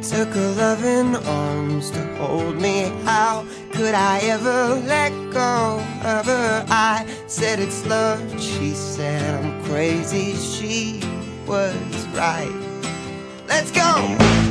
took her loving arms to hold me. How could I ever let go of her? I said it's love, she said I'm crazy. She was right. Let's go!